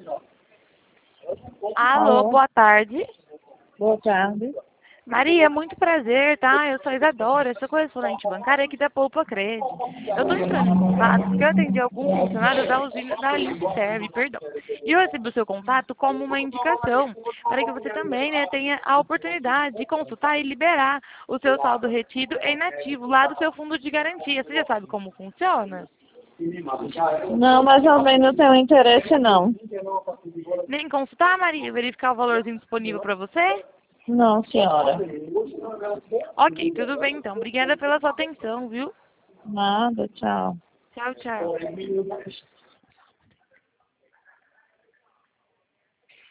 Alô, Alô, boa tarde. boa tarde. Maria, muito prazer, tá? Eu sou a Isadora, sou correspondente bancária aqui da Poupa Cred. Eu tô entrando em contato porque eu atendi algum funcionário da usina da Limserve, perdão. E eu recebi o seu contato como uma indicação para que você também, né, tenha a oportunidade de consultar e liberar o seu saldo retido em inativo lá do seu fundo de garantia. Você já sabe como funciona? Não, mais ou menos não tenho interesse não. Nem consultar, Maria, verificar o valorzinho disponível para você? Não, senhora. Ok, tudo bem então. Obrigada pela sua atenção, viu? Nada, tchau. Tchau, tchau.